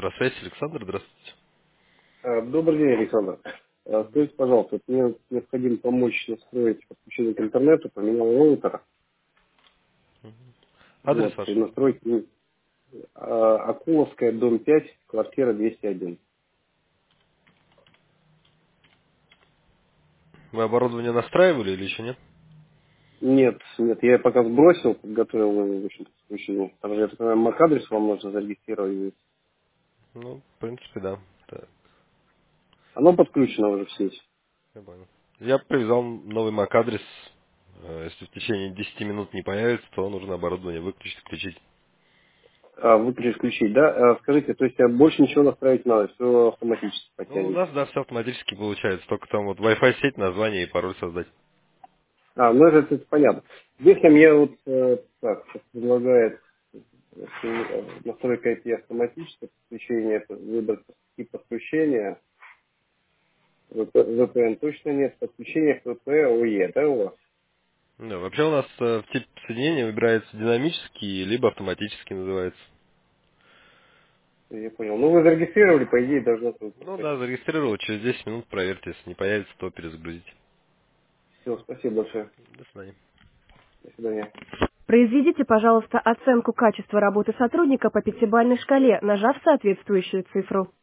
Электросвязь, Александр, здравствуйте. Добрый день, Александр. Скажите, пожалуйста, вот мне необходимо помочь настроить подключение к интернету, поменял роутер, Адрес вот, ваш? и настроить Акуловская, дом 5, квартира 201. Вы оборудование настраивали или еще нет? Нет, я пока сбросил, подготовил, в общем, подключение. Там же, я так понимаю, MAC-адрес вам нужно зарегистрировать. Ну, в принципе, да. Так, Оно подключено уже в сеть. я понял. Я привязал новый MAC-адрес. Если в течение 10 минут не появится, то нужно оборудование выключить, включить. Выключить, включить, да? Скажите, то есть больше ничего настраивать не надо, все автоматически Ну, у подтянет. нас, да, все автоматически получается. Только там вот Wi-Fi сеть, название и пароль создать. Ну это понятно. Если мне вот так, сейчас предлагает настройка IP автоматическое подключение, это выбор тип подключения, VPN точно нет, подключение к VPN, да, у вас? Да, вообще у нас в тип соединения выбирается динамический, либо автоматический называется. Я понял. Ну, вы зарегистрировали, по идее, должно там Ну да, проходить. зарегистрировал, через 10 минут проверьте. Если не появится, то перезагрузите. Все, спасибо большое. До свидания. До свидания. Произведите, пожалуйста, оценку качества работы сотрудника по пятибалльной шкале, нажав соответствующую цифру.